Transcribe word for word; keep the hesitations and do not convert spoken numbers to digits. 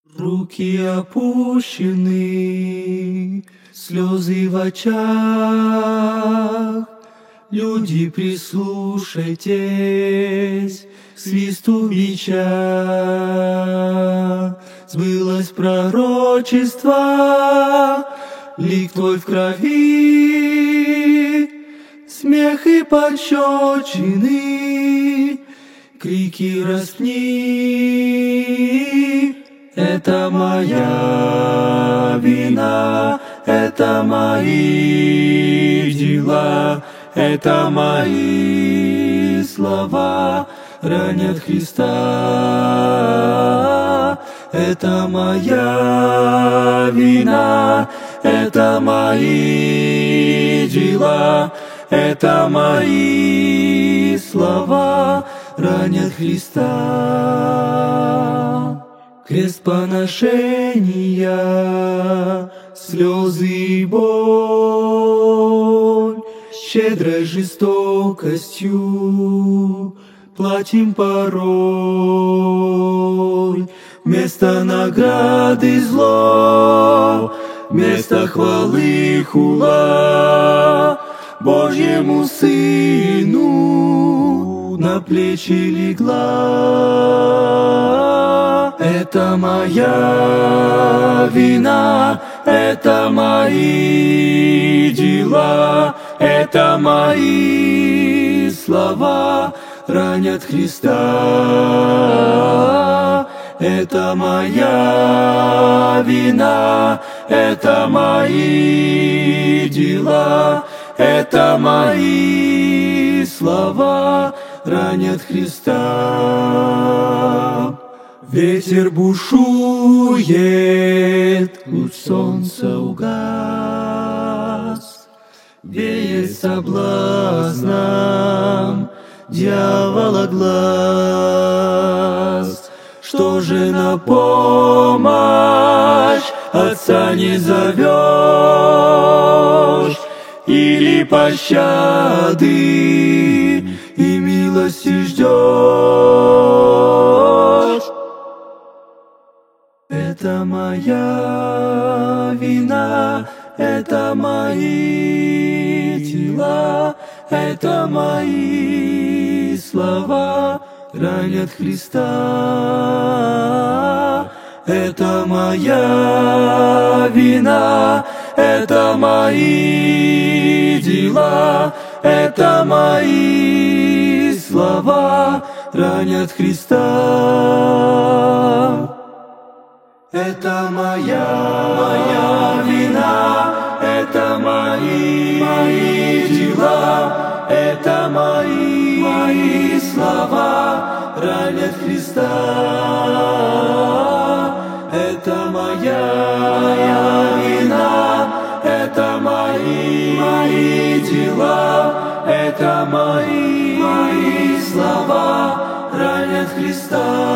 Руки опущены, слезы в очах. Люди, прислушайтесь к свисту бича. Сбылось пророчество, лик твой в крови, смех и пощечины, крики распни. Это моя вина, это мои дела, это мои слова ранят Христа. Это моя вина, это мои дела, это мои слова ранят Христа. Крест поношения, слезы и боль, щедрой жестокостью платим порой. Вместо награды зло, вместо хвалы хула Божьему Сыну на плечи легла. Это моя вина, это мои дела, это мои слова ранят Христа. Это моя вина, это мои дела, это мои слова ранят Христа. Ветер бушует, луч солнца угас, веет соблазном дьявола глаз. Что же на помощь Отца не зовешь, или пощады и милости ждешь? Это моя вина, это мои дела, это мои слова ранят Христа. Это моя вина, это мои дела, это мои слова ранят Христа. Это моя, моя вина, это мои, мои дела, это мои, мои слова ранят Христа. Это моя, моя вина, это мои, мои дела, это мои, мои слова ранят Христа.